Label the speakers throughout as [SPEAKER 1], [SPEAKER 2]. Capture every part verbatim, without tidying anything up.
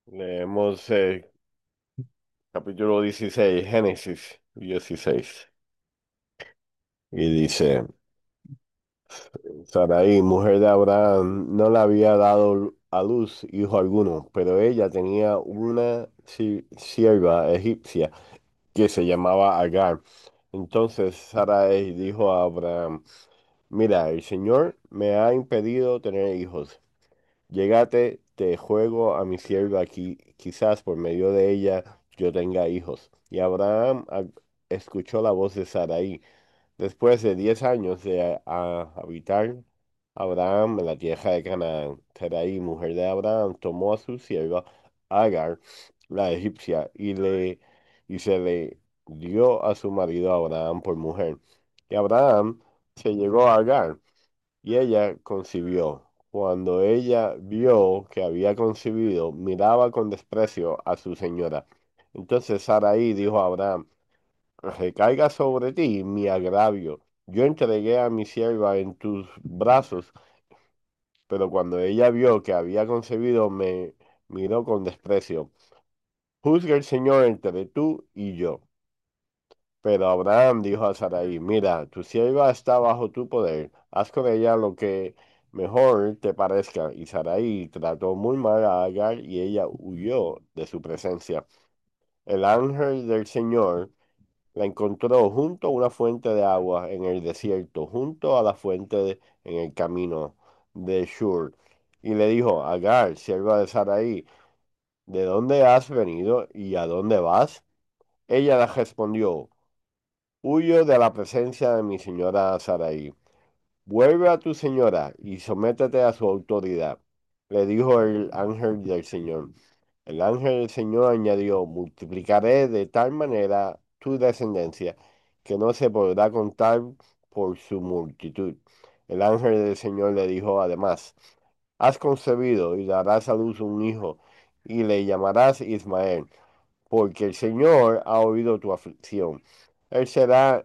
[SPEAKER 1] Leemos eh, capítulo dieciséis, Génesis dieciséis. Y dice, Sarai, mujer de Abraham, no le había dado a luz hijo alguno, pero ella tenía una si- sierva egipcia que se llamaba Agar. Entonces Sarai dijo a Abraham, mira, el Señor me ha impedido tener hijos. Llégate, te juego a mi sierva aquí, quizás por medio de ella yo tenga hijos. Y Abraham a- escuchó la voz de Sarai. Después de diez años de a- a- habitar Abraham en la tierra de Canaán, Sarai, mujer de Abraham, tomó a su sierva Agar, la egipcia, y le y se le dio a su marido Abraham por mujer. Y Abraham se llegó a Agar y ella concibió. Cuando ella vio que había concebido, miraba con desprecio a su señora. Entonces Sarai dijo a Abraham, recaiga sobre ti mi agravio. Yo entregué a mi sierva en tus brazos, pero cuando ella vio que había concebido, me miró con desprecio. Juzga el Señor entre tú y yo. Pero Abraham dijo a Sarai, mira, tu sierva está bajo tu poder, haz con ella lo que mejor te parezca. Y Sarai trató muy mal a Agar y ella huyó de su presencia. El ángel del Señor la encontró junto a una fuente de agua en el desierto, junto a la fuente de- en el camino de Shur. Y le dijo, Agar, sierva de Sarai, ¿de dónde has venido y a dónde vas? Ella le respondió, huyo de la presencia de mi señora Sarai. Vuelve a tu señora y sométete a su autoridad, le dijo el ángel del Señor. El ángel del Señor añadió, multiplicaré de tal manera tu descendencia que no se podrá contar por su multitud. El ángel del Señor le dijo además, has concebido y darás a luz un hijo y le llamarás Ismael, porque el Señor ha oído tu aflicción. Él será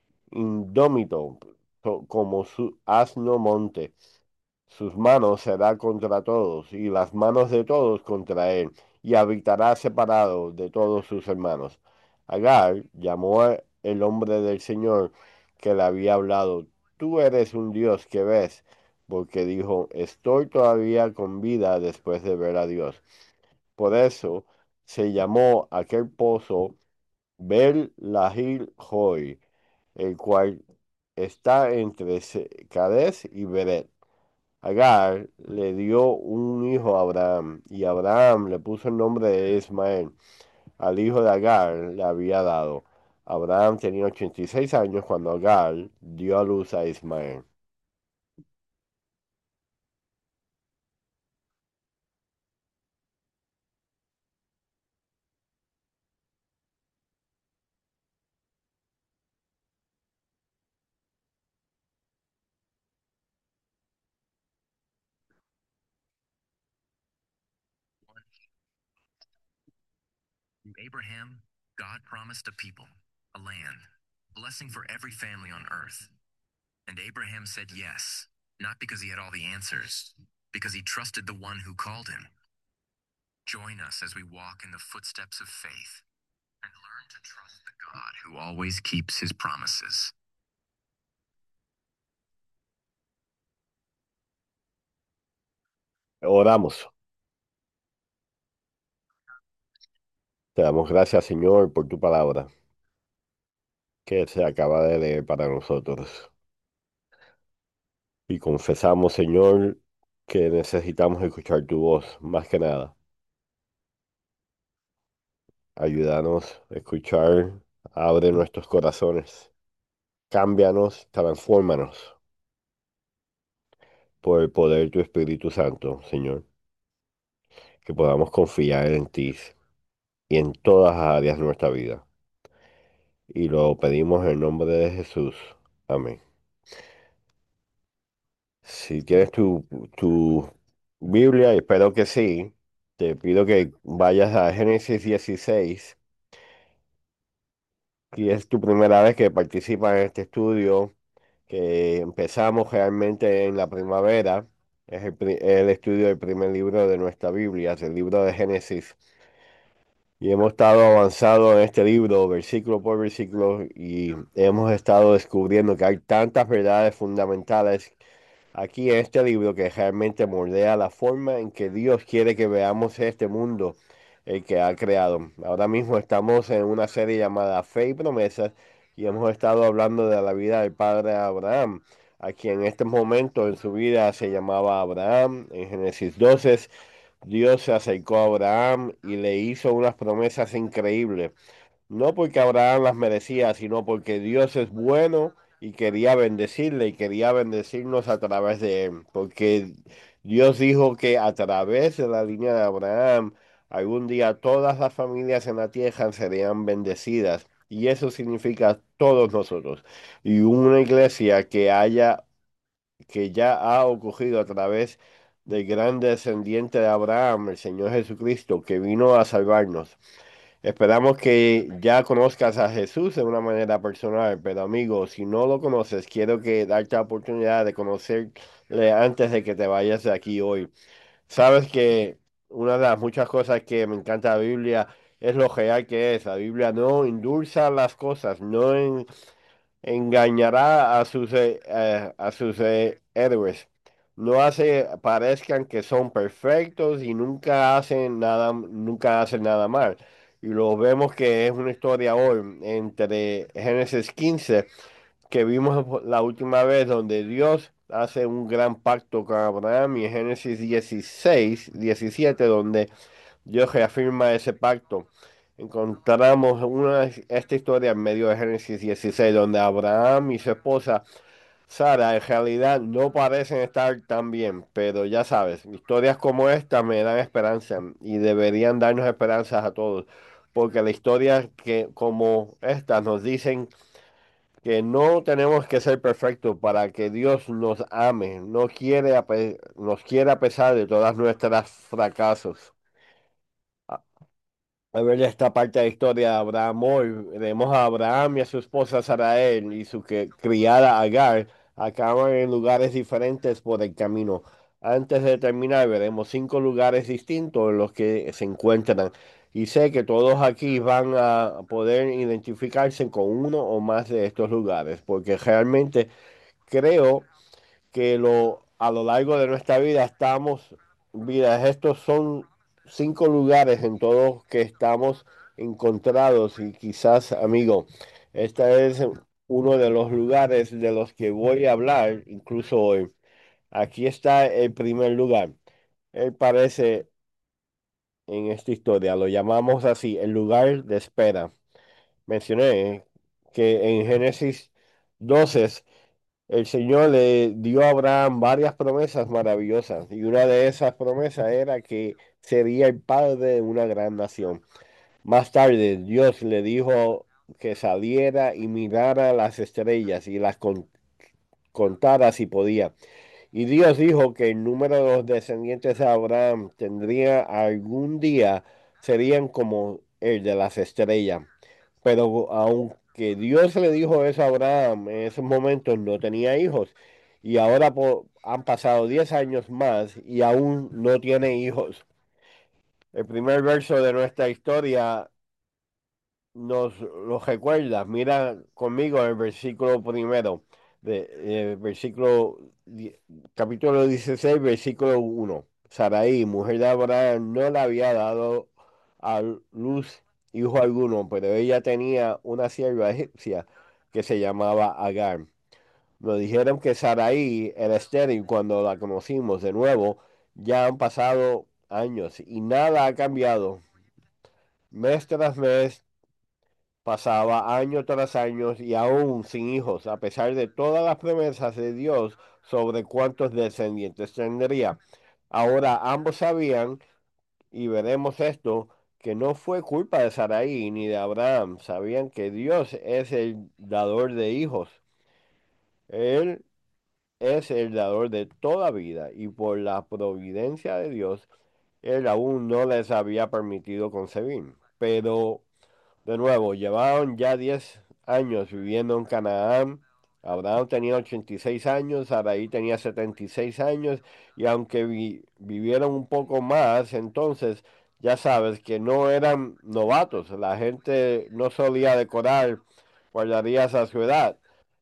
[SPEAKER 1] indómito co- como su asno monte. Sus manos será contra todos y las manos de todos contra él, y habitará separado de todos sus hermanos. Agar llamó a el hombre del Señor que le había hablado. Tú eres un Dios que ves, porque dijo, estoy todavía con vida después de ver a Dios. Por eso se llamó aquel pozo Bel Lahil Hoy, el cual está entre Se- Cades y Beret. Agar le dio un hijo a Abraham, y Abraham le puso el nombre de Ismael. Al hijo de Agar le había dado. Abraham tenía ochenta y seis años cuando Agar dio a luz a Ismael.
[SPEAKER 2] To Abraham, God promised a people, a land, blessing for every family on earth. And Abraham said yes, not because he had all the answers, because he trusted the one who called him. Join us as we walk in the footsteps of faith and learn to trust the God who always keeps his promises.
[SPEAKER 1] Oramos. Te damos gracias, Señor, por tu palabra que se acaba de leer para nosotros. Y confesamos, Señor, que necesitamos escuchar tu voz más que nada. Ayúdanos a escuchar, abre nuestros corazones, cámbianos, transfórmanos por el poder de tu Espíritu Santo, Señor, que podamos confiar en ti y en todas las áreas de nuestra vida. Y lo pedimos en el nombre de Jesús. Amén. Si tienes tu, tu Biblia, y espero que sí, te pido que vayas a Génesis dieciséis. Si es tu primera vez que participas en este estudio, que empezamos realmente en la primavera. Es el, pri- el estudio del primer libro de nuestra Biblia, es el libro de Génesis. Y hemos estado avanzando en este libro, versículo por versículo, y hemos estado descubriendo que hay tantas verdades fundamentales aquí en este libro que realmente moldea la forma en que Dios quiere que veamos este mundo, el que ha creado. Ahora mismo estamos en una serie llamada Fe y Promesas y hemos estado hablando de la vida del padre Abraham, a quien en este momento en su vida se llamaba Abraham. En Génesis doce, Dios se acercó a Abraham y le hizo unas promesas increíbles. No porque Abraham las merecía, sino porque Dios es bueno y quería bendecirle y quería bendecirnos a través de él. Porque Dios dijo que a través de la línea de Abraham, algún día todas las familias en la tierra serían bendecidas. Y eso significa todos nosotros. Y una iglesia que haya, que ya ha ocurrido a través del gran descendiente de Abraham, el Señor Jesucristo, que vino a salvarnos. Esperamos que ya conozcas a Jesús de una manera personal, pero amigo, si no lo conoces, quiero que darte la oportunidad de conocerle antes de que te vayas de aquí hoy. Sabes que una de las muchas cosas que me encanta de la Biblia es lo real que es. La Biblia no endulza las cosas, no en- engañará a sus, eh, eh, a sus eh, héroes. No hace parezcan que son perfectos y nunca hacen nada, nunca hacen nada mal. Y lo vemos que es una historia hoy entre Génesis quince que vimos la última vez donde Dios hace un gran pacto con Abraham y en Génesis dieciséis diecisiete donde Dios reafirma ese pacto. Encontramos una, esta historia en medio de Génesis dieciséis donde Abraham y su esposa Sara en realidad no parecen estar tan bien, pero ya sabes, historias como esta me dan esperanza y deberían darnos esperanzas a todos, porque la historia que como esta nos dicen que no tenemos que ser perfectos para que Dios nos ame, no quiere a pe- nos quiere a pesar de todas nuestras fracasos. A ver esta parte de la historia de Abraham hoy. Vemos a Abraham y a su esposa Sarael y su que- criada Agar acaban en lugares diferentes por el camino. Antes de terminar, veremos cinco lugares distintos en los que se encuentran. Y sé que todos aquí van a poder identificarse con uno o más de estos lugares, porque realmente creo que lo, a lo largo de nuestra vida estamos, vidas, estos son cinco lugares en todos que estamos encontrados y quizás, amigo, este es uno de los lugares de los que voy a hablar, incluso hoy. Aquí está el primer lugar. Él parece en esta historia, lo llamamos así, el lugar de espera. Mencioné que en Génesis doce el Señor le dio a Abraham varias promesas maravillosas y una de esas promesas era que sería el padre de una gran nación. Más tarde Dios le dijo que saliera y mirara las estrellas y las con- contara si podía. Y Dios dijo que el número de los descendientes de Abraham tendría algún día serían como el de las estrellas. Pero aunque Dios le dijo eso a Abraham, en esos momentos no tenía hijos. Y ahora po- han pasado diez años más y aún no tiene hijos. El primer verso de nuestra historia nos lo recuerda. Mira conmigo el versículo primero, de, eh, versículo, di- capítulo dieciséis versículo uno. Sarai, mujer de Abraham, no le había dado a luz hijo alguno, pero ella tenía una sierva egipcia que se llamaba Agar. Nos dijeron que Sarai era estéril cuando la conocimos de nuevo. Ya han pasado años y nada ha cambiado. Mes tras mes pasaba año tras año y aún sin hijos, a pesar de todas las promesas de Dios sobre cuántos descendientes tendría. Ahora ambos sabían, y veremos esto, que no fue culpa de Sarai ni de Abraham. Sabían que Dios es el dador de hijos. Él es el dador de toda vida y por la providencia de Dios, Él aún no les había permitido concebir. Pero de nuevo, llevaban ya diez años viviendo en Canaán Abraham tenía ochenta y seis años, Sarai tenía setenta y seis años, y aunque vi- vivieron un poco más, entonces ya sabes que no eran novatos. La gente no solía decorar guardarías a su edad.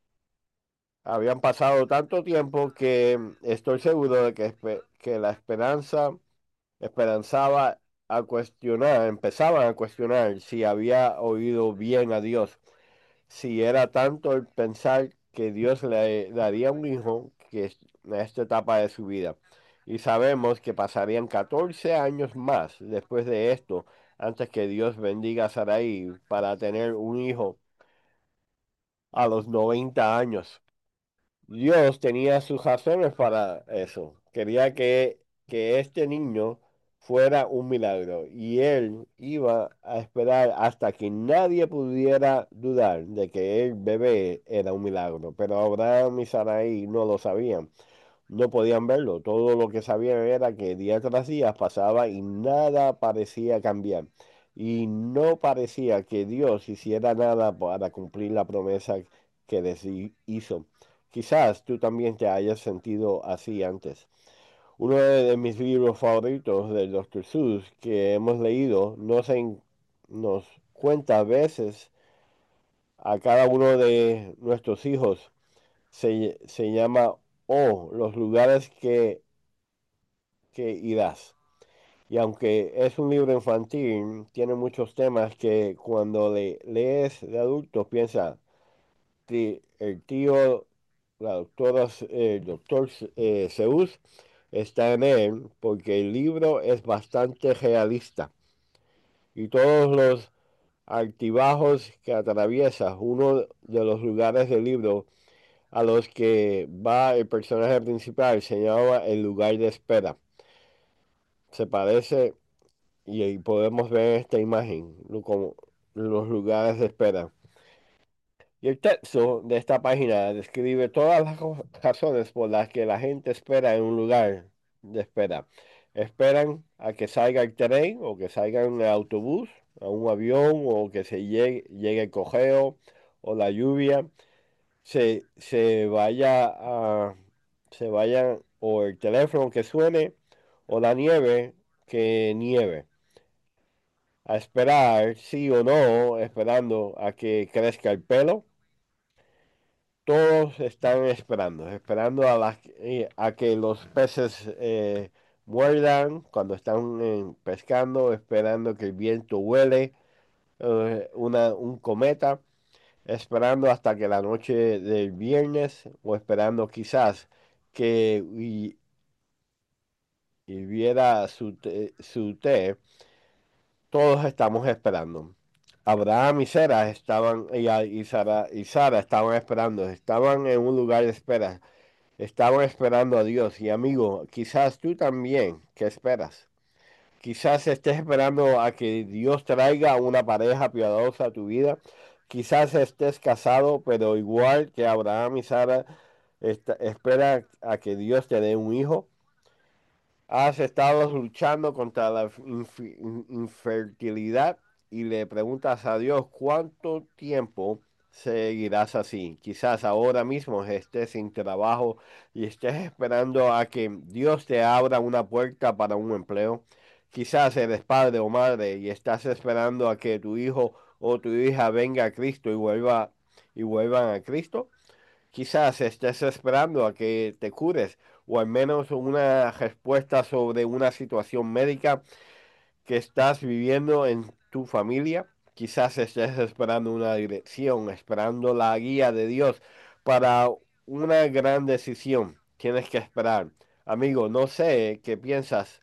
[SPEAKER 1] Habían pasado tanto tiempo que estoy seguro de que, espe- que la esperanza esperanzaba a cuestionar, empezaban a cuestionar si había oído bien a Dios, si era tanto el pensar que Dios le daría un hijo que es- en esta etapa de su vida. Y sabemos que pasarían catorce años más después de esto, antes que Dios bendiga a Sarai para tener un hijo a los noventa años. Dios tenía sus razones para eso. Quería que, que este niño fuera un milagro y él iba a esperar hasta que nadie pudiera dudar de que el bebé era un milagro. Pero Abraham y Sarai no lo sabían, no podían verlo. Todo lo que sabían era que día tras día pasaba y nada parecía cambiar. Y no parecía que Dios hiciera nada para cumplir la promesa que les hi- hizo. Quizás tú también te hayas sentido así antes. Uno de, de mis libros favoritos del doctor Seuss que hemos leído nos, en- nos cuenta a veces a cada uno de nuestros hijos. Se, se llama Oh, los lugares que, que irás. Y aunque es un libro infantil, tiene muchos temas que cuando le lees de adulto piensa, ti- el tío, la doctora, el doctor eh, Seuss está en él porque el libro es bastante realista y todos los altibajos que atraviesa uno de los lugares del libro a los que va el personaje principal se llama el lugar de espera. Se parece y ahí podemos ver esta imagen lo- como los lugares de espera. Y el texto de esta página describe todas las ro- razones por las que la gente espera en un lugar de espera. Esperan a que salga el tren o que salga un autobús, a un avión o que se llegue, llegue el correo o la lluvia, se, se vaya a, se vaya o el teléfono que suene o la nieve que nieve. A esperar, sí o no, esperando a que crezca el pelo. Todos están esperando, esperando a, las- eh, a que los peces eh, muerdan cuando están eh, pescando, esperando que el viento huele eh, una, un cometa, esperando hasta que la noche del viernes o esperando quizás que hi- hirviera su té, su té. Todos estamos esperando. Abraham y Sara estaban, y, a- y Sara, y Sara estaban esperando, estaban en un lugar de espera. Estaban esperando a Dios. Y amigo, quizás tú también, ¿qué esperas? Quizás estés esperando a que Dios traiga una pareja piadosa a tu vida. Quizás estés casado, pero igual que Abraham y Sara, esta- espera a que Dios te dé un hijo. Has estado luchando contra la infi- in- infertilidad y le preguntas a Dios cuánto tiempo seguirás así. Quizás ahora mismo estés sin trabajo y estés esperando a que Dios te abra una puerta para un empleo. Quizás eres padre o madre y estás esperando a que tu hijo o tu hija venga a Cristo y vuelva y vuelvan a Cristo. Quizás estés esperando a que te cures o al menos una respuesta sobre una situación médica que estás viviendo en tu familia. Quizás estés esperando una dirección, esperando la guía de Dios para una gran decisión. Tienes que esperar. Amigo, no sé qué piensas.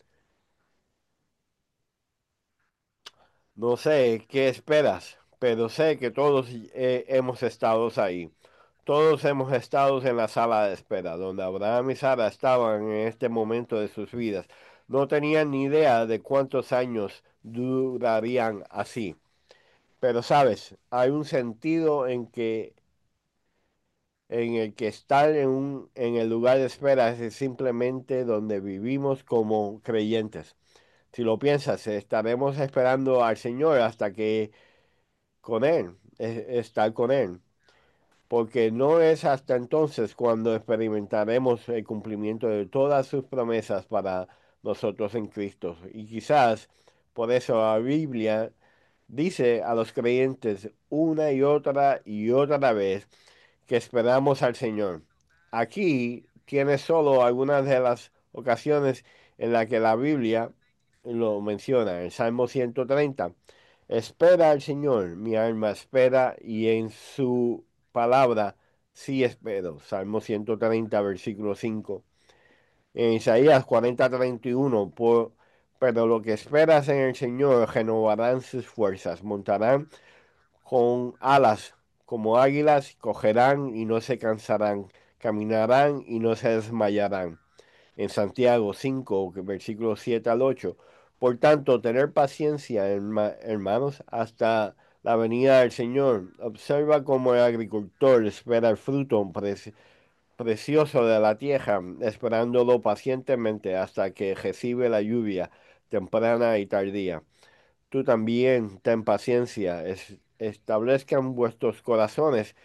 [SPEAKER 1] No sé qué esperas, pero sé que todos eh, hemos estado ahí. Todos hemos estado en la sala de espera, donde Abraham y Sara estaban en este momento de sus vidas. No tenían ni idea de cuántos años durarían así. Pero sabes, hay un sentido en que en el que estar en un, en el lugar de espera es simplemente donde vivimos como creyentes. Si lo piensas, estaremos esperando al Señor hasta que con Él, es- estar con Él. porque no es hasta entonces cuando experimentaremos el cumplimiento de todas sus promesas para nosotros en Cristo. Y quizás por eso la Biblia dice a los creyentes una y otra y otra vez que esperamos al Señor. Aquí tiene solo algunas de las ocasiones en las que la Biblia lo menciona. El Salmo ciento treinta. Espera al Señor, mi alma espera, y en su palabra sí espero. Salmo ciento treinta, versículo cinco. En Isaías cuarenta, treinta y uno, por, pero lo que esperas en el Señor renovarán sus fuerzas, montarán con alas como águilas, cogerán y no se cansarán, caminarán y no se desmayarán. En Santiago cinco, versículos siete al ocho. Por tanto, tener paciencia, herma- hermanos, hasta la venida del Señor. Observa cómo el agricultor espera el fruto preci- precioso de la tierra, esperándolo pacientemente hasta que recibe la lluvia temprana y tardía. Tú también ten paciencia, es- establezcan vuestros corazones,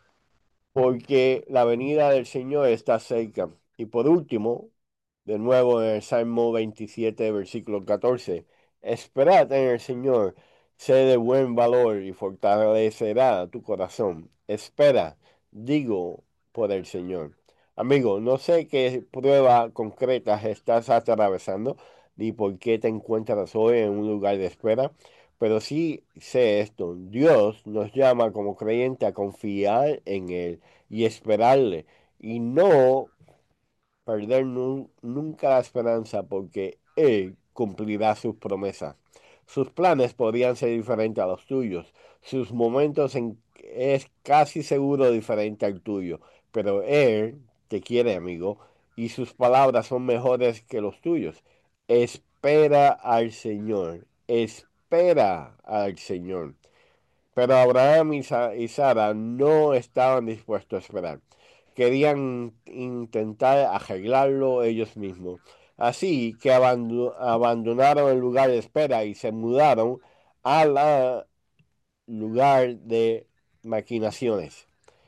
[SPEAKER 1] porque la venida del Señor está cerca. Y por último, de nuevo en el Salmo veintisiete, versículo catorce, esperad en el Señor, sé de buen valor y fortalecerá tu corazón. Espera, digo, por el Señor. Amigo, no sé qué prueba concreta estás atravesando, ni por qué te encuentras hoy en un lugar de espera, pero sí sé esto, Dios nos llama como creyente a confiar en Él y esperarle y no perder nu- nunca la esperanza porque Él cumplirá sus promesas. Sus planes podrían ser diferentes a los tuyos, sus momentos en es casi seguro diferente al tuyo, pero Él te quiere, amigo, y sus palabras son mejores que los tuyos. Espera al Señor, espera al Señor. Pero Abraham y, Sa- y Sara no estaban dispuestos a esperar. Querían intentar arreglarlo ellos mismos. Así que abandu- abandonaron el lugar de espera y se mudaron al lugar de maquinaciones.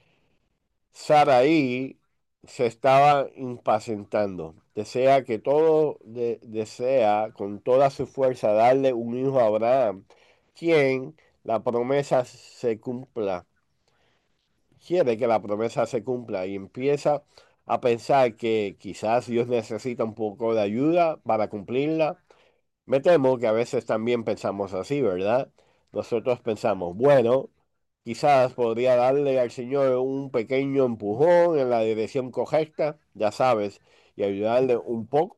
[SPEAKER 1] Saraí se estaba impacientando. Desea que todo de- desea con toda su fuerza darle un hijo a Abraham, quien la promesa se cumpla. Quiere que la promesa se cumpla y empieza a pensar que quizás Dios necesita un poco de ayuda para cumplirla. Me temo que a veces también pensamos así, ¿verdad? Nosotros pensamos, bueno, quizás podría darle al Señor un pequeño empujón en la dirección correcta, ya sabes, y ayudarle un poco.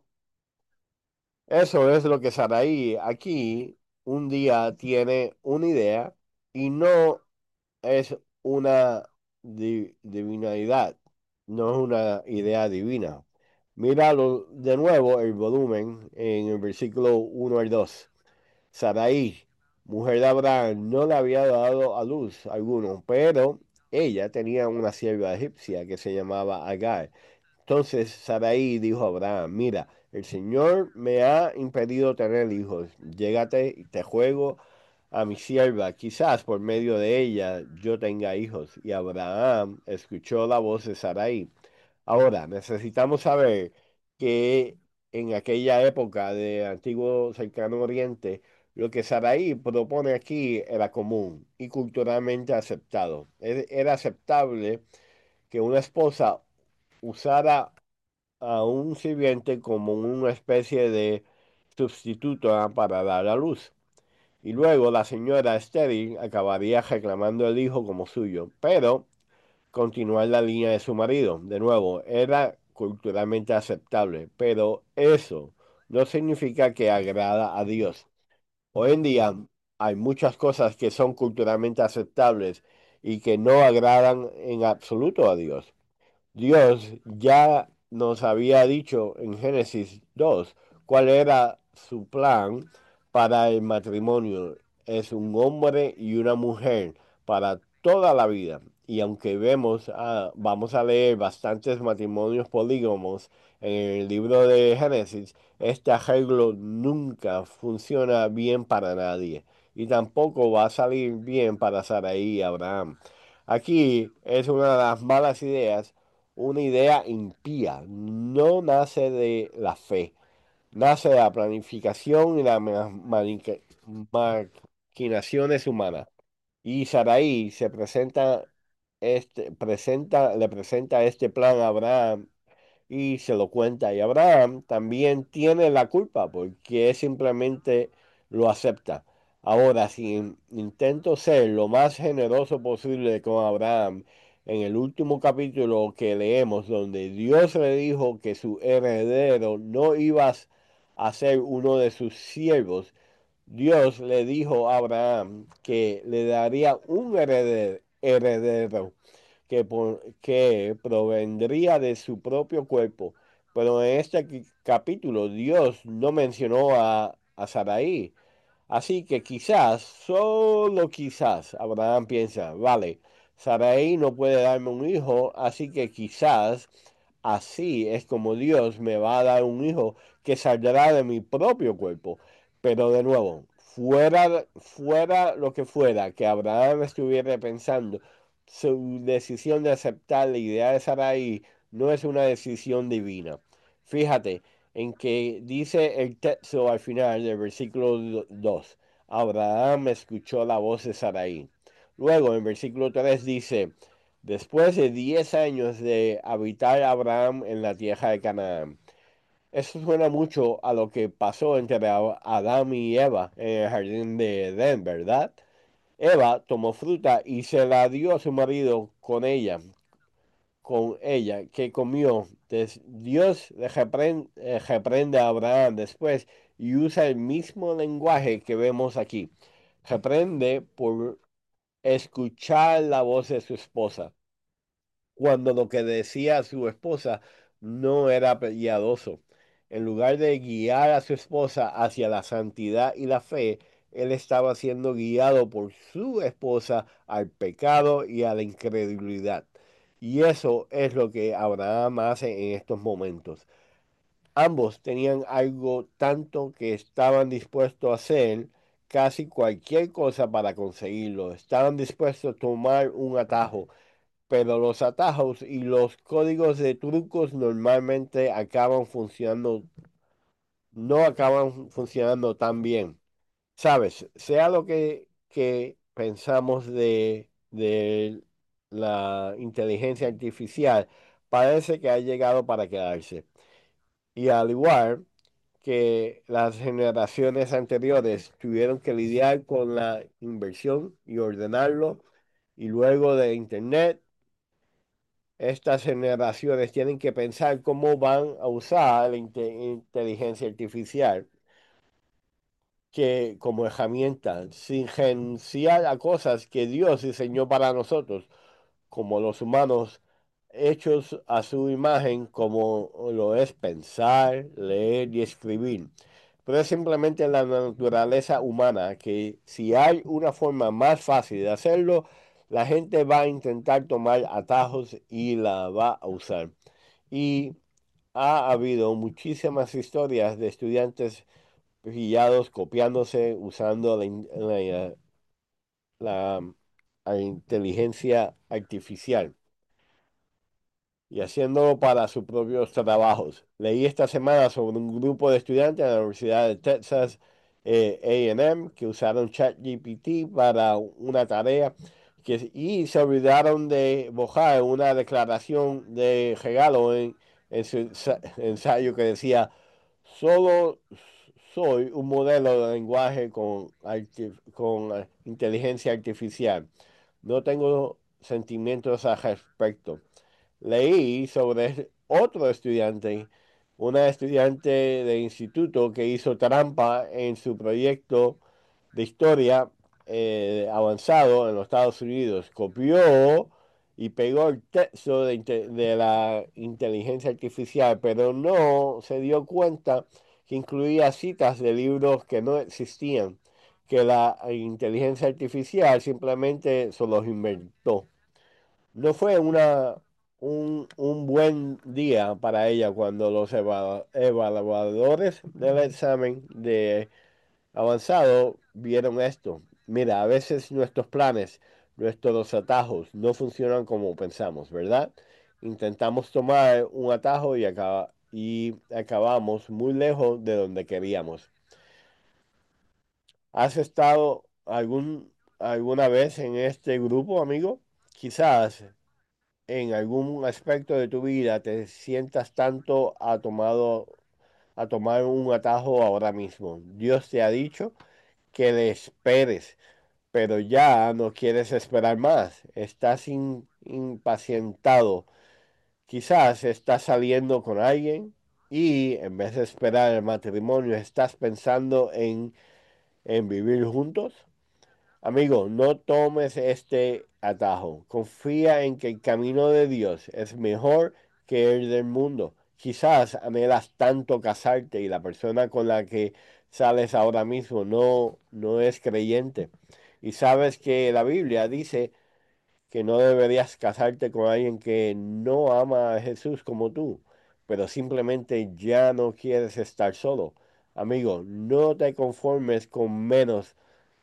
[SPEAKER 1] Eso es lo que Saraí aquí un día tiene una idea y no es una di- divinidad, no es una idea divina. Míralo de nuevo el volumen en el versículo uno al dos. Sarai, mujer de Abraham, no le había dado a luz alguno, pero ella tenía una sierva egipcia que se llamaba Agar. Entonces Sarai dijo a Abraham, mira, el Señor me ha impedido tener hijos. Llégate y te juego a mi sierva, quizás por medio de ella yo tenga hijos. Y Abraham escuchó la voz de Sarai. Ahora, necesitamos saber que en aquella época de antiguo cercano oriente, lo que Sarai propone aquí era común y culturalmente aceptado. E- Era aceptable que una esposa usara a un sirviente como una especie de sustituto, ah, para dar a luz. Y luego la señora estéril acabaría reclamando el hijo como suyo, pero continuar la línea de su marido. De nuevo, era culturalmente aceptable, pero eso no significa que agrada a Dios. Hoy en día hay muchas cosas que son culturalmente aceptables y que no agradan en absoluto a Dios. Dios ya nos había dicho en Génesis dos cuál era su plan para el matrimonio. Es un hombre y una mujer para toda la vida. Y aunque vemos, ah, vamos a leer bastantes matrimonios polígamos en el libro de Génesis, este arreglo nunca funciona bien para nadie. Y tampoco va a salir bien para Sarai y Abraham. Aquí es una de las malas ideas, una idea impía. No nace de la fe, nace de la planificación y las ma- manique- maquinaciones humanas. Y Sarai se presenta, este, presenta, le presenta este plan a Abraham y se lo cuenta. Y Abraham también tiene la culpa porque él simplemente lo acepta. Ahora, si in- intento ser lo más generoso posible con Abraham, en el último capítulo que leemos, donde Dios le dijo que su heredero no iba a ser uno de sus siervos, Dios le dijo a Abraham que le daría un heredero, heredero que, por- que provendría de su propio cuerpo. Pero en este qui- capítulo Dios no mencionó a, a Sarai. Así que quizás, solo quizás, Abraham piensa, vale, Sarai no puede darme un hijo, así que quizás así es como Dios me va a dar un hijo que saldrá de mi propio cuerpo. Pero de nuevo, fuera, fuera lo que fuera que Abraham estuviera pensando, su decisión de aceptar la idea de Sarai no es una decisión divina. Fíjate en que dice el texto al final del versículo dos: Abraham escuchó la voz de Sarai. Luego en versículo tres dice: después de diez años de habitar Abraham en la tierra de Canaán. Eso suena mucho a lo que pasó entre A- Adán y Eva en el jardín de Edén, ¿verdad? Eva tomó fruta y se la dio a su marido con ella, con ella, que comió. Des- Dios le repren- eh, reprende a Abraham después y usa el mismo lenguaje que vemos aquí. Reprende por escuchar la voz de su esposa, cuando lo que decía su esposa no era piadoso. En lugar de guiar a su esposa hacia la santidad y la fe, él estaba siendo guiado por su esposa al pecado y a la incredulidad. Y eso es lo que Abraham hace en estos momentos. Ambos tenían algo tanto que estaban dispuestos a hacer casi cualquier cosa para conseguirlo. Estaban dispuestos a tomar un atajo, pero los atajos y los códigos de trucos normalmente acaban funcionando, no acaban funcionando tan bien. Sabes, sea lo que, que pensamos de, de la inteligencia artificial, parece que ha llegado para quedarse. Y al igual que las generaciones anteriores tuvieron que lidiar con la inversión y ordenarlo, y luego de Internet, estas generaciones tienen que pensar cómo van a usar la inte- inteligencia artificial que como herramienta, sin renunciar a cosas que Dios diseñó para nosotros, como los humanos hechos a su imagen, como lo es pensar, leer y escribir. Pero es simplemente la naturaleza humana que si hay una forma más fácil de hacerlo, la gente va a intentar tomar atajos y la va a usar. Y ha habido muchísimas historias de estudiantes pillados copiándose usando la, in- la- la- la inteligencia artificial y haciéndolo para sus propios trabajos. Leí esta semana sobre un grupo de estudiantes de la Universidad de Texas eh, A and M que usaron ChatGPT para una tarea que, y se olvidaron de borrar una declaración de regalo en, en su ensa- ensayo que decía: solo soy un modelo de lenguaje con, arti- con eh, inteligencia artificial. No tengo sentimientos al respecto. Leí sobre otro estudiante, una estudiante de instituto que hizo trampa en su proyecto de historia eh, avanzado en los Estados Unidos. Copió y pegó el texto de, inte- de la inteligencia artificial, pero no se dio cuenta que incluía citas de libros que no existían, que la inteligencia artificial simplemente se los inventó. No fue una, un, un buen día para ella cuando los eva- evaluadores del examen de avanzado vieron esto. Mira, a veces nuestros planes nuestros atajos no funcionan como pensamos, ¿verdad? Intentamos tomar un atajo y, acaba- y acabamos muy lejos de donde queríamos. ¿Has estado algún, alguna vez en este grupo, amigo? Quizás en algún aspecto de tu vida te sientas tanto a tomado, a tomar un atajo ahora mismo. Dios te ha dicho que le esperes, pero ya no quieres esperar más. Estás in- impacientado. Quizás estás saliendo con alguien y en vez de esperar el matrimonio, estás pensando en, en vivir juntos. Amigo, no tomes este atajo. Confía en que el camino de Dios es mejor que el del mundo. Quizás anhelas tanto casarte y la persona con la que sales ahora mismo no, no es creyente. Y sabes que la Biblia dice que no deberías casarte con alguien que no ama a Jesús como tú, pero simplemente ya no quieres estar solo. Amigo, no te conformes con menos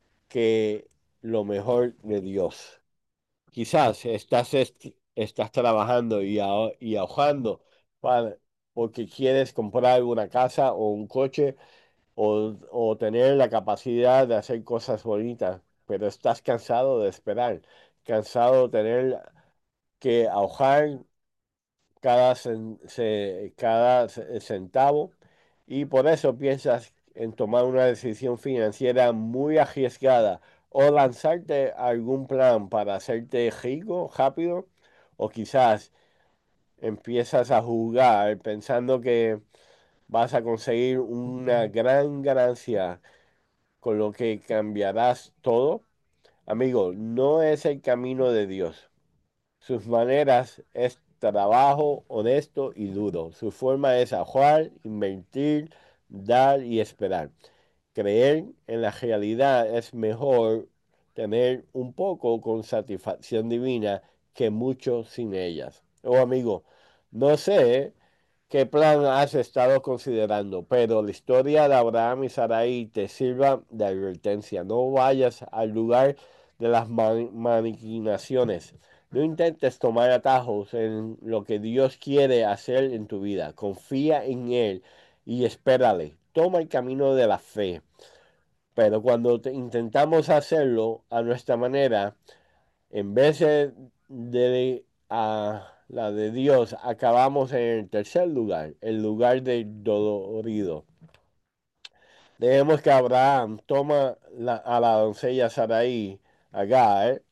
[SPEAKER 1] que lo mejor de Dios. Quizás estás, est- estás trabajando y, aho- y ahorrando para, porque quieres comprar una casa o un coche o, o tener la capacidad de hacer cosas bonitas, pero estás cansado de esperar, cansado de tener que ahorrar cada, cen- se- cada ce- centavo y por eso piensas en tomar una decisión financiera muy arriesgada o lanzarte a algún plan para hacerte rico rápido o quizás empiezas a jugar pensando que vas a conseguir una gran ganancia con lo que cambiarás todo. Amigo, no es el camino de Dios. Sus maneras es trabajo honesto y duro. Su forma es ahorrar, invertir, dar y esperar. Creer en la realidad es mejor tener un poco con satisfacción divina que mucho sin ellas. Oh amigo, no sé qué plan has estado considerando, pero la historia de Abraham y Sarai te sirva de advertencia. No vayas al lugar de las man- maquinaciones. No intentes tomar atajos en lo que Dios quiere hacer en tu vida. Confía en Él y espérale. Toma el camino de la fe. Pero cuando te- intentamos hacerlo a nuestra manera, en vez de, de a la de Dios, acabamos en el tercer lugar, el lugar del dolorido. Dejemos que Abraham toma la- a la doncella Sarai, Agar,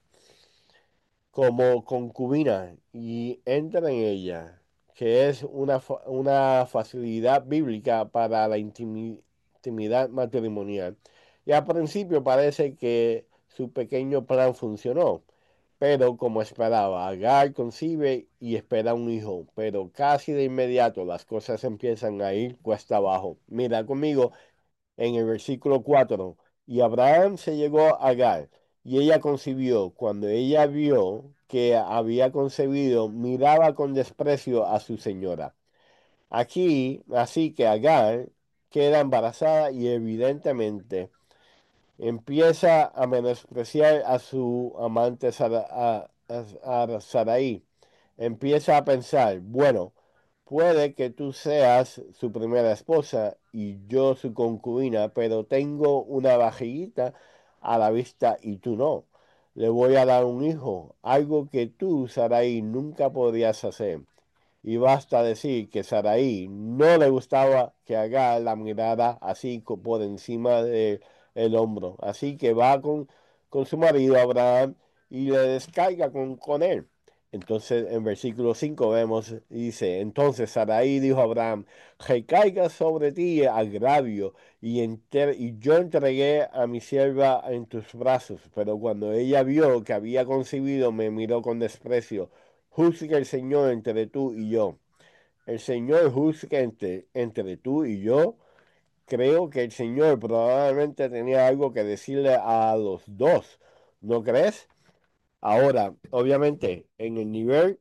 [SPEAKER 1] como concubina y entra en ella, que es una, fa- una facilidad bíblica para la intimi- intimidad matrimonial. Y al principio parece que su pequeño plan funcionó, pero como esperaba, Agar concibe y espera un hijo, pero casi de inmediato las cosas empiezan a ir cuesta abajo. Mira conmigo en el versículo cuatro. Y Abraham se llegó a Agar, y ella concibió. Cuando ella vio que había concebido, miraba con desprecio a su señora. Aquí, así que Agar queda embarazada y evidentemente empieza a menospreciar a su amante Sara- a, a- a Sarai. Empieza a pensar, bueno, puede que tú seas su primera esposa y yo su concubina, pero tengo una vajillita a la vista y tú no. Le voy a dar un hijo, algo que tú, Sarai, nunca podrías hacer. Y basta decir que Sarai no le gustaba que Agar la mirara así co- por encima del hombro. Así que va con, con su marido Abraham y le descarga con, con él. Entonces en versículo cinco vemos, dice, entonces Sarai dijo a Abraham, recaiga sobre ti agravio y, enter- y yo entregué a mi sierva en tus brazos. Pero cuando ella vio que había concebido, me miró con desprecio. Juzgue el Señor entre tú y yo. El Señor juzgue entre, entre tú y yo. Creo que el Señor probablemente tenía algo que decirle a los dos. ¿No crees? Ahora, obviamente, en el nivel,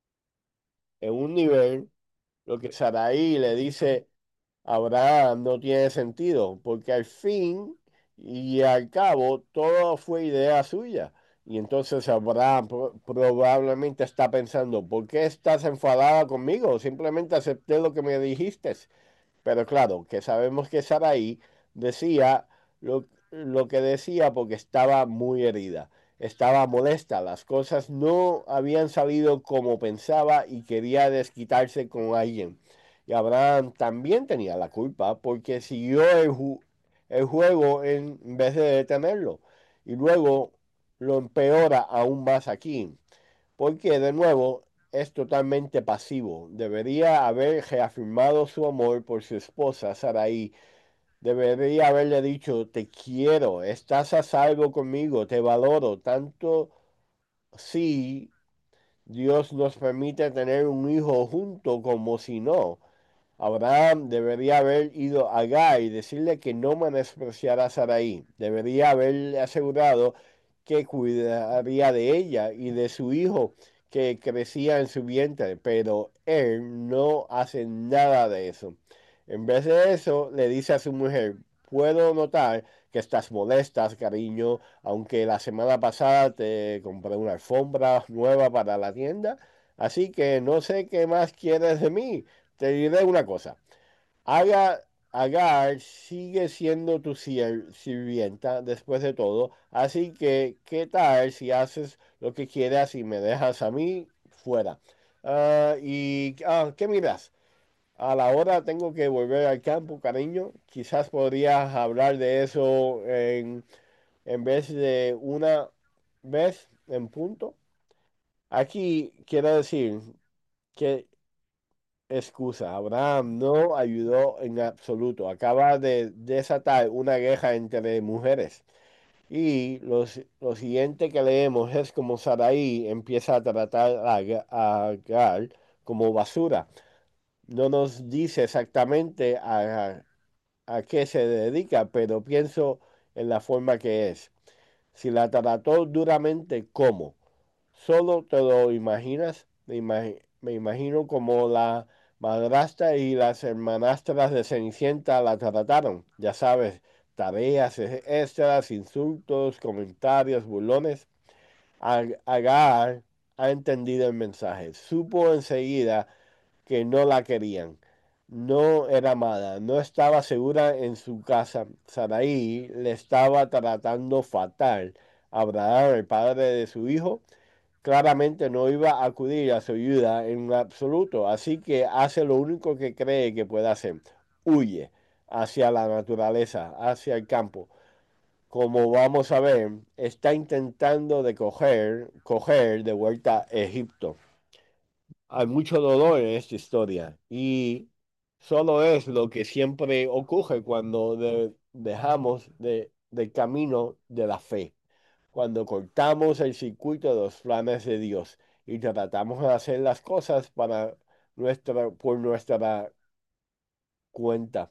[SPEAKER 1] en un nivel, lo que Saraí le dice a Abraham no tiene sentido, porque al fin y al cabo todo fue idea suya. Y entonces Abraham pro- probablemente está pensando, ¿por qué estás enfadada conmigo? Simplemente acepté lo que me dijiste. Pero claro, que sabemos que Sarai decía lo, lo que decía porque estaba muy herida, estaba molesta, las cosas no habían salido como pensaba y quería desquitarse con alguien. Y Abraham también tenía la culpa porque siguió el, ju- el juego en vez de detenerlo. Y luego lo empeora aún más aquí. Porque de nuevo es totalmente pasivo. Debería haber reafirmado su amor por su esposa Saraí. Debería haberle dicho, te quiero, estás a salvo conmigo, te valoro, tanto si Dios nos permite tener un hijo junto como si no. Abraham debería haber ido a Agar y decirle que no menospreciara a Sarai. Debería haberle asegurado que cuidaría de ella y de su hijo que crecía en su vientre, pero él no hace nada de eso. En vez de eso, le dice a su mujer, puedo notar que estás molesta, cariño, aunque la semana pasada te compré una alfombra nueva para la tienda, así que no sé qué más quieres de mí. Te diré una cosa. Aga- Agar sigue siendo tu sier- sirvienta después de todo, así que, ¿qué tal si haces lo que quieras y me dejas a mí fuera? Ah, y, ah, ¿qué miras? A la hora tengo que volver al campo, cariño. Quizás podrías hablar de eso en, en vez de una vez en punto. Aquí quiero decir que excusa. Abraham no ayudó en absoluto. Acaba de desatar una guerra entre mujeres. Y los- lo siguiente que leemos es como Sarai empieza a tratar a, Aga- a Agar como basura. No nos dice exactamente a, a qué se dedica, pero pienso en la forma que es. Si la trató duramente, ¿cómo? Solo te lo imaginas. Me, imagi- me imagino como la madrastra y las hermanastras de Cenicienta la trataron. Ya sabes, tareas e- extras, insultos, comentarios, burlones. Ag- Agar ha entendido el mensaje. Supo enseguida que no la querían. No era amada, no estaba segura en su casa. Sarai le estaba tratando fatal. Abraham, el padre de su hijo, claramente no iba a acudir a su ayuda en absoluto, así que hace lo único que cree que puede hacer. Huye hacia la naturaleza, hacia el campo. Como vamos a ver, está intentando de coger, coger de vuelta a Egipto. Hay mucho dolor en esta historia y solo es lo que siempre ocurre cuando de- dejamos de, del camino de la fe, cuando cortamos el circuito de los planes de Dios y tratamos de hacer las cosas para nuestra, por nuestra cuenta.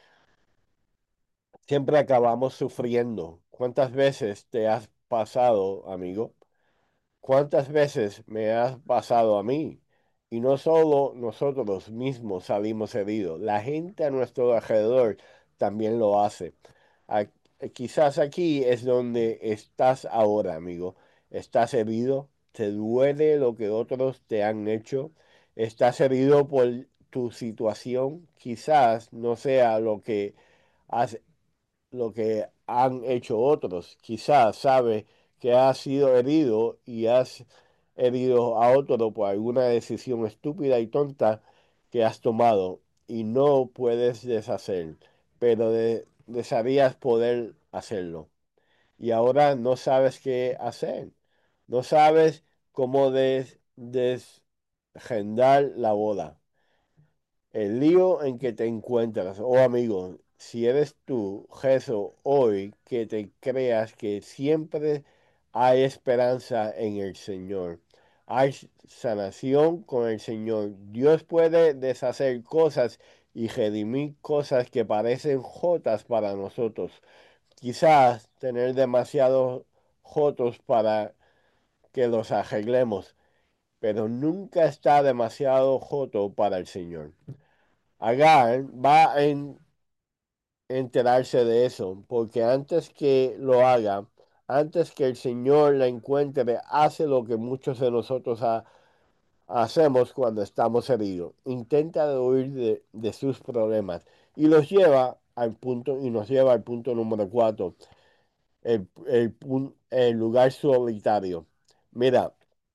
[SPEAKER 1] Siempre acabamos sufriendo. ¿Cuántas veces te has pasado, amigo? ¿Cuántas veces me has pasado a mí? Y no solo nosotros mismos salimos heridos, la gente a nuestro alrededor también lo hace. A- Quizás aquí es donde estás ahora, amigo. Estás herido, te duele lo que otros te han hecho, estás herido por tu situación, quizás no sea lo que has lo que han hecho otros. Quizás sabes que has sido herido y has herido a otro por alguna decisión estúpida y tonta que has tomado y no puedes deshacer, pero de- desearías poder hacerlo. Y ahora no sabes qué hacer. No sabes cómo des, desgendar la boda. El lío en que te encuentras, oh amigo, si eres tú, rezo hoy que te creas que siempre hay esperanza en el Señor. Hay sanación con el Señor. Dios puede deshacer cosas y redimir cosas que parecen jotas para nosotros. Quizás tener demasiados jotos para que los arreglemos, pero nunca está demasiado joto para el Señor. Agar va a en- enterarse de eso, porque antes que lo haga, antes que el Señor la encuentre, hace lo que muchos de nosotros ha- hacemos cuando estamos heridos. Intenta de huir de, de sus problemas y los lleva al punto, y nos lleva al punto número cuatro, el, el pun- el lugar solitario. Mira,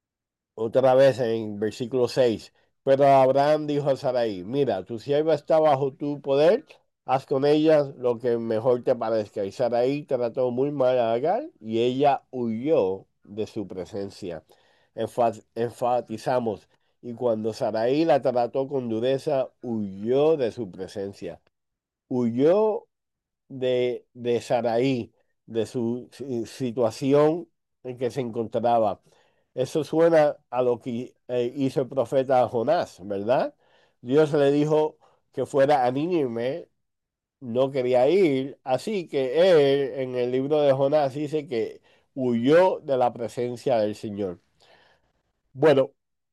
[SPEAKER 1] otra vez en versículo seis. Pero Abraham dijo a Sarai, mira, tu sierva está bajo tu poder, haz con ella lo que mejor te parezca. Y Sarai trató muy mal a Agar y ella huyó de su presencia. Enfa- enfatizamos, y cuando Sarai la trató con dureza, huyó de su presencia. Huyó de, de Saraí, de su si- situación en que se encontraba. Eso suena a lo que eh, hizo el profeta Jonás, ¿verdad? Dios le dijo que fuera a Nínive, no quería ir, así que él en el libro de Jonás dice que huyó de la presencia del Señor. Bueno,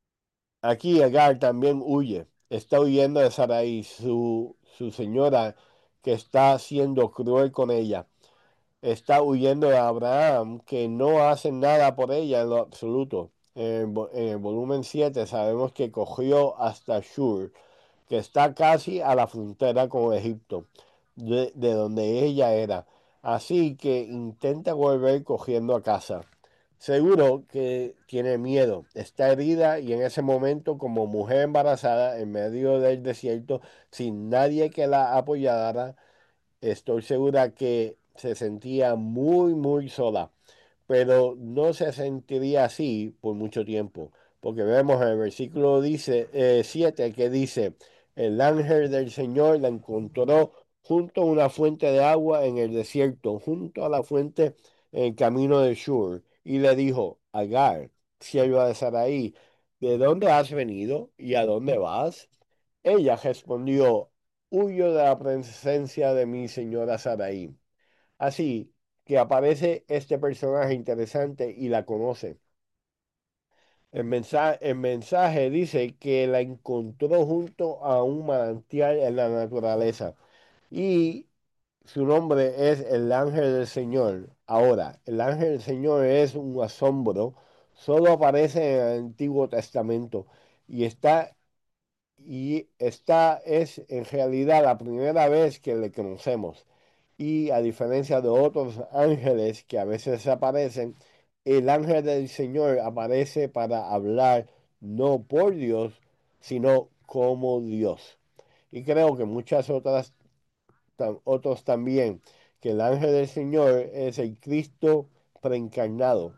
[SPEAKER 1] aquí Agar también huye, está huyendo de Saraí, su, su señora, que está siendo cruel con ella. Está huyendo de Abraham, que no hace nada por ella en lo absoluto. En el, vo- en el volumen siete sabemos que cogió hasta Shur, que está casi a la frontera con Egipto, de, de donde ella era. Así que intenta volver cogiendo a casa. Seguro que tiene miedo, está herida y en ese momento como mujer embarazada en medio del desierto, sin nadie que la apoyara, estoy segura que se sentía muy, muy sola, pero no se sentiría así por mucho tiempo, porque vemos en el versículo dice, eh, siete que dice, el ángel del Señor la encontró junto a una fuente de agua en el desierto, junto a la fuente en el camino de Shur, y le dijo, Agar, sierva de Sarai, ¿de dónde has venido y a dónde vas? Ella respondió, huyo de la presencia de mi señora Sarai. Así que aparece este personaje interesante y la conoce. El mensaje, el mensaje dice que la encontró junto a un manantial en la naturaleza y su nombre es el ángel del Señor. Ahora, el ángel del Señor es un asombro, solo aparece en el Antiguo Testamento y está y esta es en realidad la primera vez que le conocemos. Y a diferencia de otros ángeles que a veces aparecen, el ángel del Señor aparece para hablar no por Dios, sino como Dios. Y creo que muchas otras, tam- otros también, que el ángel del Señor es el Cristo preencarnado.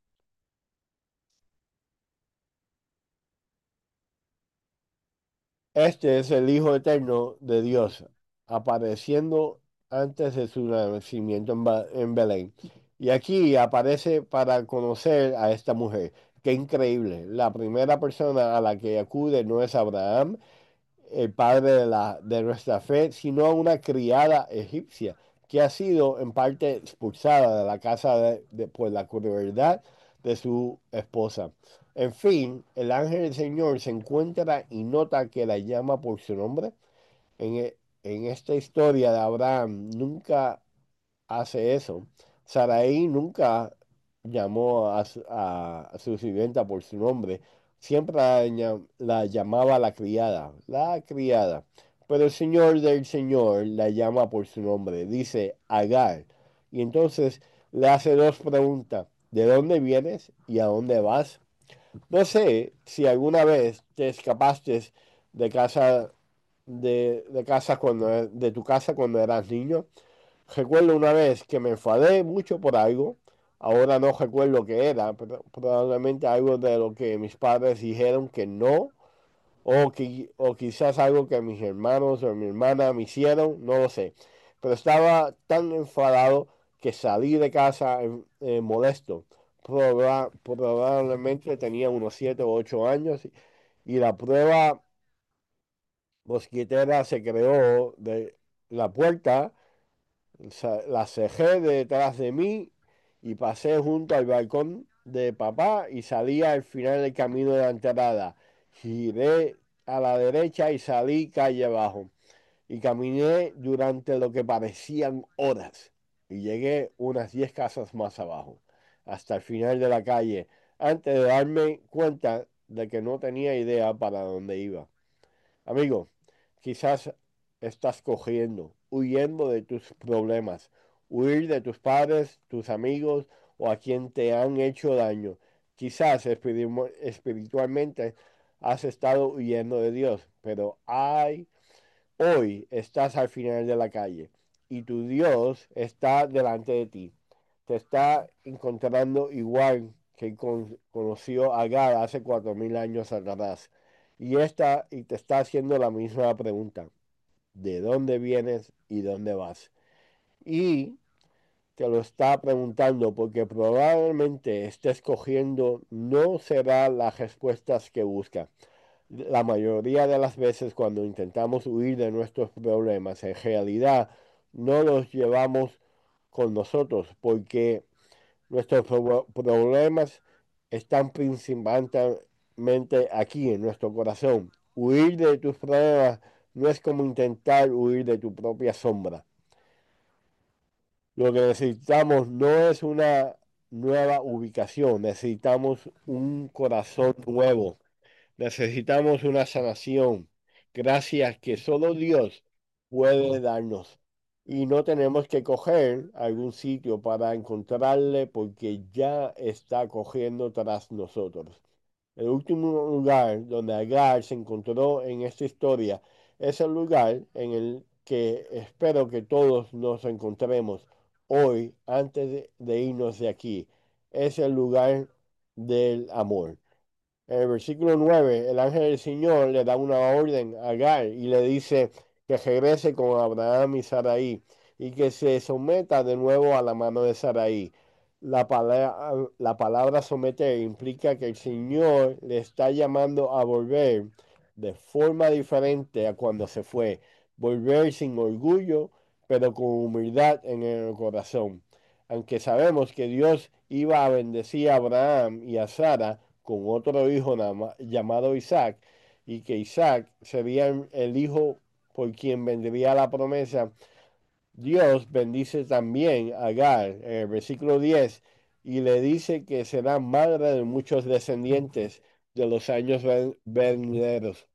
[SPEAKER 1] Este es el Hijo Eterno de Dios, apareciendo antes de su nacimiento en, Ba- en Belén. Y aquí aparece para conocer a esta mujer. Qué increíble. La primera persona a la que acude no es Abraham, el padre de, la, de nuestra fe, sino a una criada egipcia que ha sido en parte expulsada de la casa de, de- por la crueldad de su esposa. En fin, el ángel del Señor se encuentra y nota que la llama por su nombre. En, e- en esta historia de Abraham nunca hace eso. Sarai nunca llamó a, su a- a su sirvienta por su nombre, siempre la, ña- la llamaba la criada, la criada. Pero el Señor del Señor la llama por su nombre, dice Agar. Y entonces le hace dos preguntas: ¿de dónde vienes y a dónde vas? No sé si alguna vez te escapaste de casa de, de casa cuando de tu casa cuando eras niño. Recuerdo una vez que me enfadé mucho por algo. Ahora no recuerdo qué era, pero probablemente algo de lo que mis padres dijeron que no, o, que, o quizás algo que mis hermanos o mi hermana me hicieron, no lo sé. Pero estaba tan enfadado que salí de casa eh, eh, molesto. Proba- probablemente tenía unos siete o ocho años y la prueba mosquitera se creó de la puerta. Sa- La cejé detrás de mí y pasé junto al balcón de papá y salí al final del camino de la entrada. Giré a la derecha y salí calle abajo. Y caminé durante lo que parecían horas. y llegué unas diez casas más abajo, hasta el final de la calle, antes de darme cuenta de que no tenía idea para dónde iba. Amigo, quizás estás cogiendo, huyendo de tus problemas, huir de tus padres, tus amigos o a quien te han hecho daño. Quizás espirimu- espiritualmente has estado huyendo de Dios, pero hay, hoy estás al final de la calle y tu Dios está delante de ti. Te está encontrando igual que con- conoció a Agar hace cuatro mil años atrás. Y, está, y te está haciendo la misma pregunta. ¿De dónde vienes y dónde vas? Y te lo está preguntando porque probablemente estés cogiendo no será las respuestas que busca. La mayoría de las veces cuando intentamos huir de nuestros problemas, en realidad no los llevamos con nosotros porque nuestros pro- problemas están principalmente aquí en nuestro corazón. Huir de tus problemas no es como intentar huir de tu propia sombra. Lo que necesitamos no es una nueva ubicación, necesitamos un corazón nuevo, necesitamos una sanación, gracias que solo Dios puede darnos. Y no tenemos que coger algún sitio para encontrarle porque ya está cogiendo tras nosotros. El último lugar donde Agar se encontró en esta historia es el lugar en el que espero que todos nos encontremos hoy antes de, de irnos de aquí. Es el lugar del amor. En el versículo nueve, el ángel del Señor le da una orden a Agar y le dice que regrese con Abraham y Sarai y que se someta de nuevo a la mano de Sarai. La palabra, la palabra someter implica que el Señor le está llamando a volver de forma diferente a cuando se fue. Volver sin orgullo, pero con humildad en el corazón. Aunque sabemos que Dios iba a bendecir a Abraham y a Sara, con otro hijo llamado Isaac, y que Isaac sería el hijo por quien vendría la promesa, Dios bendice también a Agar en el versículo diez y le dice que será madre de muchos descendientes de los años venideros.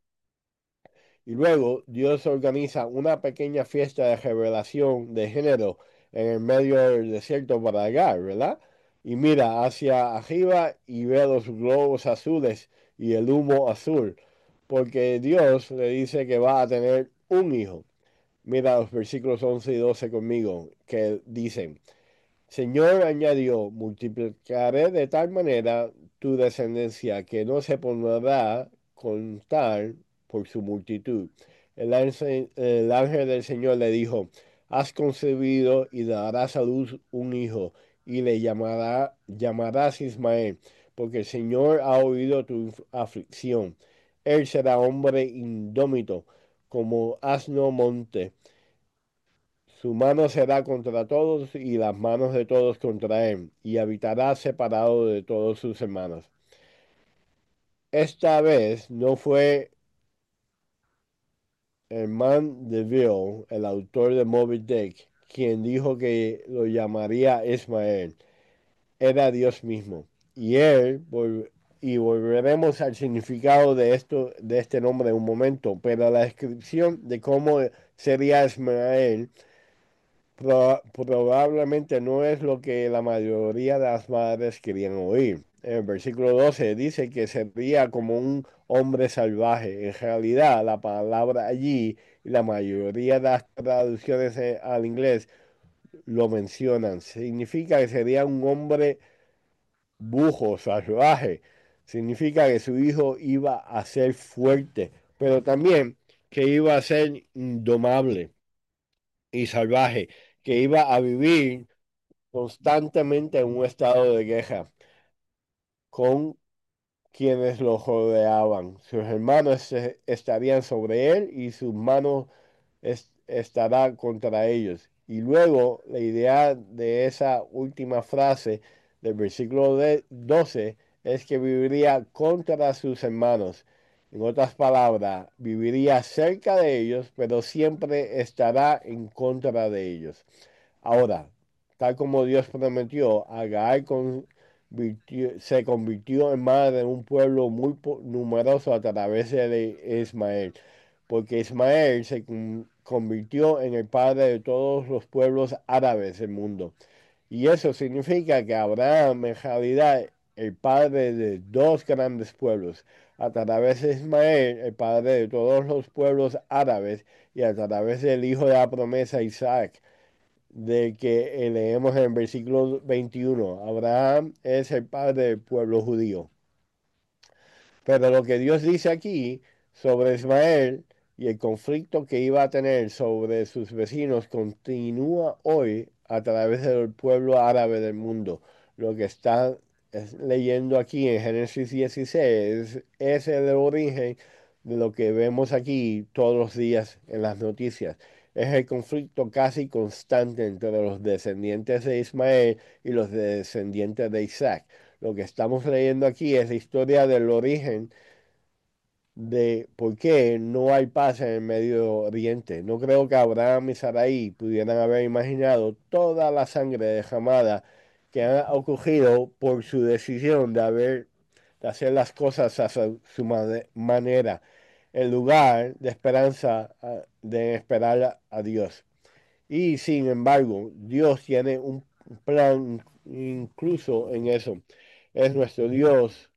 [SPEAKER 1] Y luego Dios organiza una pequeña fiesta de revelación de género en el medio del desierto para Agar, ¿verdad? Y mira hacia arriba y ve los globos azules y el humo azul, porque Dios le dice que va a tener un hijo. Mira los versículos once y doce conmigo, que dicen, Señor añadió, multiplicaré de tal manera tu descendencia que no se podrá contar por su multitud. El ángel, el ángel del Señor le dijo, has concebido y darás a luz un hijo, y le llamará, llamarás Ismael, porque el Señor ha oído tu aflicción. Él será hombre indómito, como asno monte. Su mano será contra todos y las manos de todos contra él, y habitará separado de todos sus hermanos. Esta vez no fue el man de Bill, el autor de Moby Dick, quien dijo que lo llamaría Ismael. Era Dios mismo. Y él, vol- y volveremos al significado de esto, de este nombre en un momento, pero la descripción de cómo sería Ismael Proba- probablemente no es lo que la mayoría de las madres querían oír. En el versículo doce dice que sería como un hombre salvaje. En realidad, la palabra allí y la mayoría de las traducciones eh, al inglés lo mencionan. Significa que sería un hombre bujo, salvaje. Significa que su hijo iba a ser fuerte, pero también que iba a ser indomable y salvaje, que iba a vivir constantemente en un estado de guerra con quienes lo rodeaban. Sus hermanos eh, estarían sobre él y sus manos es- estará contra ellos. Y luego la idea de esa última frase del versículo de doce es que viviría contra sus hermanos. En otras palabras, viviría cerca de ellos, pero siempre estará en contra de ellos. Ahora, tal como Dios prometió, Agar convirtió- se convirtió en madre de un pueblo muy po- numeroso a través de Ismael, porque Ismael se con- convirtió en el padre de todos los pueblos árabes del mundo. Y eso significa que Abraham en realidad el padre de dos grandes pueblos, a través de Ismael, el padre de todos los pueblos árabes, y a través del hijo de la promesa Isaac, de que eh, leemos en el versículo veintiuno. Abraham es el padre del pueblo judío. Pero lo que Dios dice aquí sobre Ismael y el conflicto que iba a tener sobre sus vecinos continúa hoy a través del pueblo árabe del mundo. Lo que está es- leyendo aquí en Génesis dieciséis es el origen de lo que vemos aquí todos los días en las noticias. Es el conflicto casi constante entre los descendientes de Ismael y los descendientes de Isaac. Lo que estamos leyendo aquí es la historia del origen de por qué no hay paz en el Medio Oriente. No creo que Abraham y Sarai pudieran haber imaginado toda la sangre derramada que ha ocurrido por su decisión de haber de hacer las cosas a su, su mane- manera, en lugar de esperanza, ah, de esperar a, a Dios. Y sin embargo, Dios tiene un plan incluso en eso. Es nuestro Dios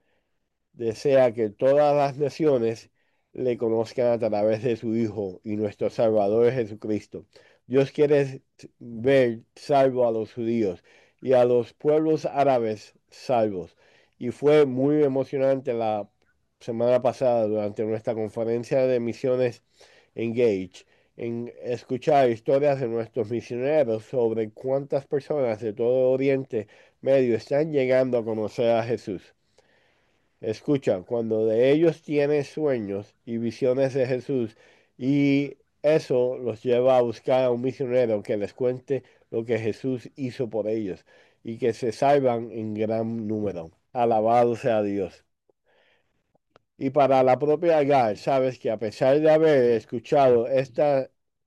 [SPEAKER 1] desea que todas las naciones le conozcan a través de su Hijo y nuestro Salvador Jesucristo. Dios quiere ver salvo a los judíos y a los pueblos árabes salvos. Y fue muy emocionante la semana pasada durante nuestra conferencia de misiones Engage en escuchar historias de nuestros misioneros sobre cuántas personas de todo Oriente Medio están llegando a conocer a Jesús. Escucha, cuando de ellos tienes sueños y visiones de Jesús y eso los lleva a buscar a un misionero que les cuente lo que Jesús hizo por ellos y que se salvan en gran número. Alabado sea Dios. Y para la propia Agar, sabes que a pesar de haber escuchado estas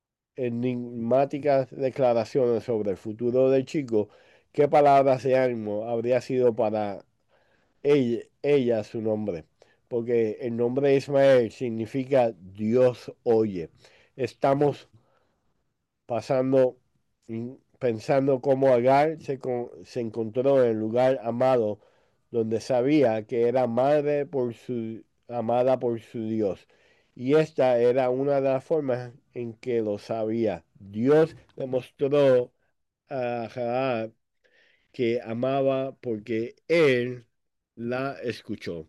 [SPEAKER 1] enigmáticas declaraciones sobre el futuro del chico, ¿qué palabras de ánimo habría sido para ella, ella su nombre? Porque el nombre de Ismael significa Dios oye. Estamos pasando, y pensando cómo Agar se, con- se encontró en el lugar amado, donde sabía que era madre por su, amada por su Dios. Y esta era una de las formas en que lo sabía. Dios le mostró a Agar que amaba porque él la escuchó.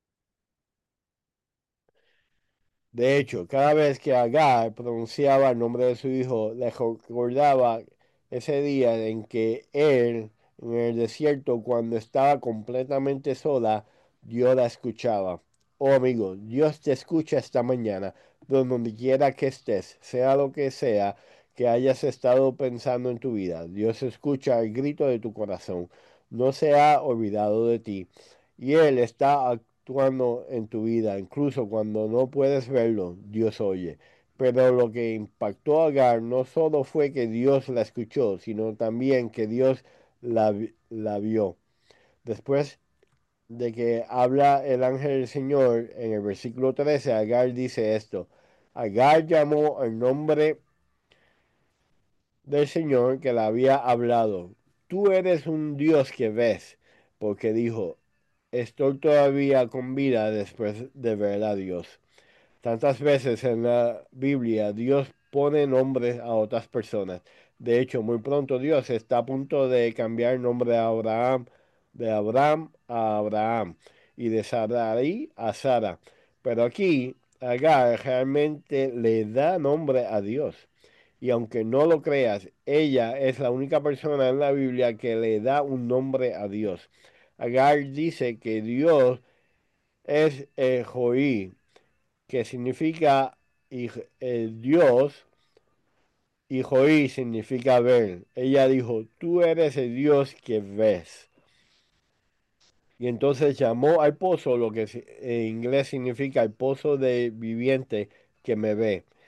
[SPEAKER 1] De hecho, cada vez que Agar pronunciaba el nombre de su hijo, le recordaba ese día en que él, en el desierto, cuando estaba completamente sola, Dios la escuchaba. Oh amigo, Dios te escucha esta mañana, donde quiera que estés, sea lo que sea que hayas estado pensando en tu vida. Dios escucha el grito de tu corazón. No se ha olvidado de ti. Y Él está actuando en tu vida, incluso cuando no puedes verlo, Dios oye. Pero lo que impactó a Agar no solo fue que Dios la escuchó, sino también que Dios la, vi- la vio. Después de que habla el ángel del Señor en el versículo trece, Agar dice esto. Agar llamó el nombre del Señor que la había hablado. Tú eres un Dios que ves, porque dijo, estoy todavía con vida después de ver a Dios. Tantas veces en la Biblia Dios pone nombres a otras personas. De hecho, muy pronto Dios está a punto de cambiar el nombre de Abraham, de Abraham a Abraham y de Sarai a Sara. Pero aquí Agar realmente le da nombre a Dios. Y aunque no lo creas, ella es la única persona en la Biblia que le da un nombre a Dios. Agar dice que Dios es Elohim, que significa hij- eh, Dios, y Joí significa ver. Ella dijo, tú eres el Dios que ves. Y entonces llamó al pozo, lo que si- en inglés significa el pozo de viviente que me ve.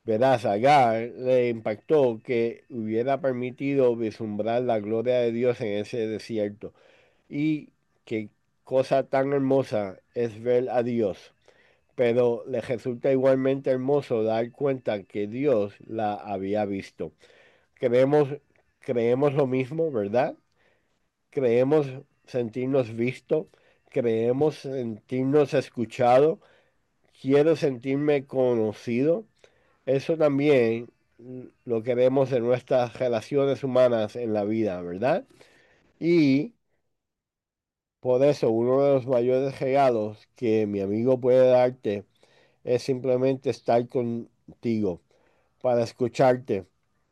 [SPEAKER 1] Verás, Agar le impactó que hubiera permitido vislumbrar la gloria de Dios en ese desierto. Y qué cosa tan hermosa es ver a Dios. Pero le resulta igualmente hermoso dar cuenta que Dios la había visto. Creemos, creemos lo mismo, ¿verdad? Creemos sentirnos visto, creemos sentirnos escuchado, quiero sentirme conocido. Eso también mm, lo queremos en nuestras relaciones humanas en la vida, ¿verdad? Y por eso uno de los mayores regalos que mi amigo puede darte es simplemente estar contigo para escucharte,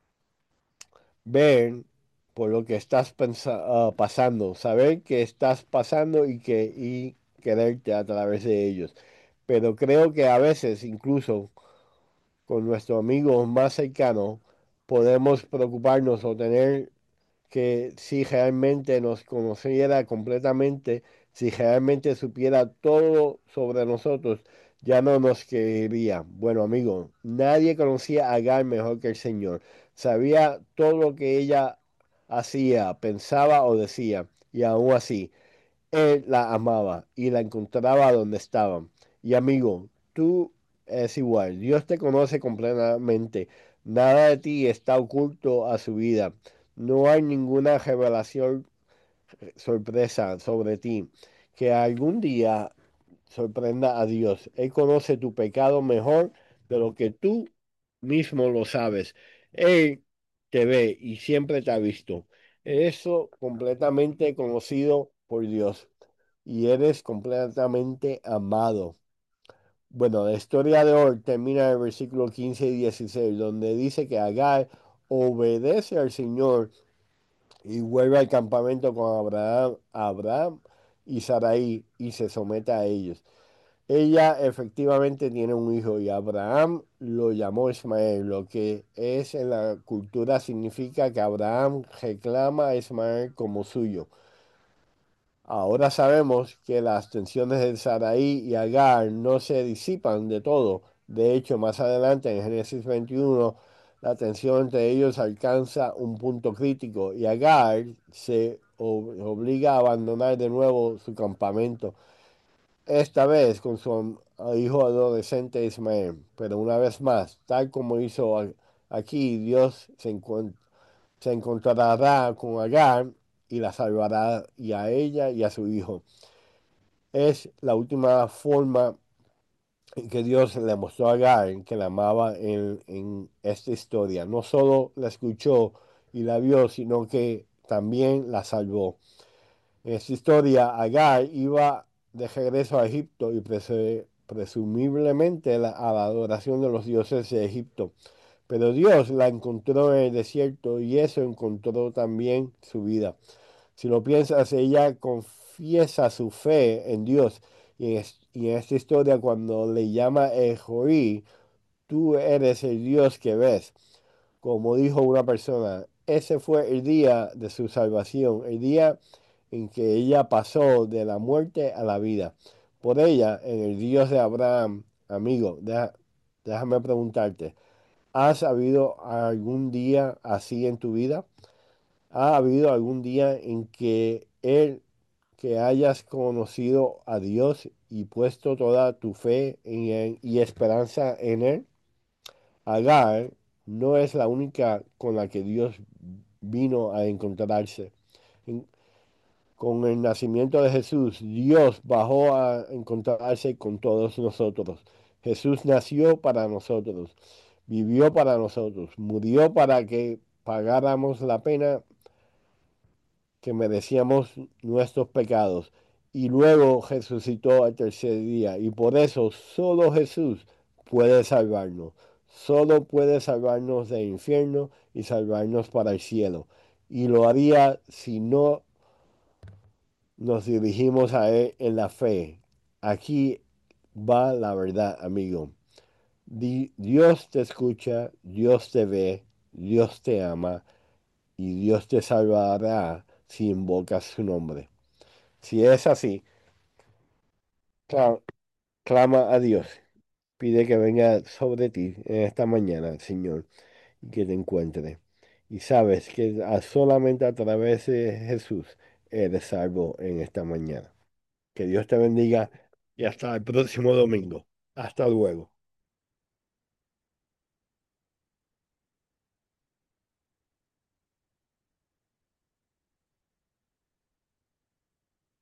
[SPEAKER 1] ver por lo que estás pensa- ah, pasando, saber que estás pasando y que y quererte a través de ellos. Pero creo que a veces, incluso con nuestro amigo más cercano, podemos preocuparnos o tener que si realmente nos conociera completamente, si realmente supiera todo sobre nosotros, ya no nos quería. Bueno, amigo, nadie conocía a Agar mejor que el Señor. Sabía todo lo que ella hacía, pensaba o decía, y aún así. Él la amaba y la encontraba donde estaban. Y amigo, tú es igual. Dios te conoce completamente. Nada de ti está oculto a su vida. No hay ninguna revelación eh, sorpresa sobre ti que algún día sorprenda a Dios. Él conoce tu pecado mejor de lo que tú mismo lo sabes. Él te ve y siempre te ha visto. Eso completamente conocido por Dios y eres completamente amado. Bueno, la historia de hoy termina en el versículo quince y dieciséis, donde dice que Agar obedece al Señor y vuelve al campamento con Abraham, Abraham y Sarai y se somete a ellos. Ella efectivamente tiene un hijo y Abraham lo llamó Ismael, lo que es en la cultura significa que Abraham reclama a Ismael como suyo. Ahora sabemos que las tensiones de Sarai y Agar no se disipan de todo. De hecho, más adelante en Génesis veintiuno, la tensión entre ellos alcanza un punto crítico y Agar se ob- obliga a abandonar de nuevo su campamento, esta vez con su am- hijo adolescente Ismael. Pero una vez más, tal como hizo a- aquí, Dios se encuentra se encontrará con Agar y la salvará y a ella y a su hijo. Es la última forma en que Dios le mostró a Agar que la amaba en, en esta historia. No solo la escuchó y la vio, sino que también la salvó. En esta historia, Agar iba de regreso a Egipto y prese- presumiblemente la- a la adoración de los dioses de Egipto. Pero Dios la encontró en el desierto y eso encontró también su vida. Si lo piensas, ella confiesa su fe en Dios. Y en, es- y en esta historia, cuando le llama Elohim, tú eres el Dios que ves. Como dijo una persona, ese fue el día de su salvación, el día en que ella pasó de la muerte a la vida. Por ella, en el Dios de Abraham, amigo, deja- déjame preguntarte, ¿has habido algún día así en tu vida? ¿Ha habido algún día en que Él, que hayas conocido a Dios y puesto toda tu fe en Él y esperanza en Él? Agar no es la única con la que Dios vino a encontrarse. En- con el nacimiento de Jesús, Dios bajó a encontrarse con todos nosotros. Jesús nació para nosotros, vivió para nosotros, murió para que pagáramos la pena que merecíamos nuestros pecados y luego resucitó al tercer día. Y por eso solo Jesús puede salvarnos. Solo puede salvarnos del infierno y salvarnos para el cielo. Y lo haría si no nos dirigimos a Él en la fe. Aquí va la verdad, amigo. Di- Dios te escucha, Dios te ve, Dios te ama y Dios te salvará si invocas su nombre. Si es así, cla- clama a Dios, pide que venga sobre ti en esta mañana, Señor, y que te encuentre. Y sabes que a- solamente a través de Jesús eres salvo en esta mañana. Que Dios te bendiga y hasta el próximo domingo. Hasta luego.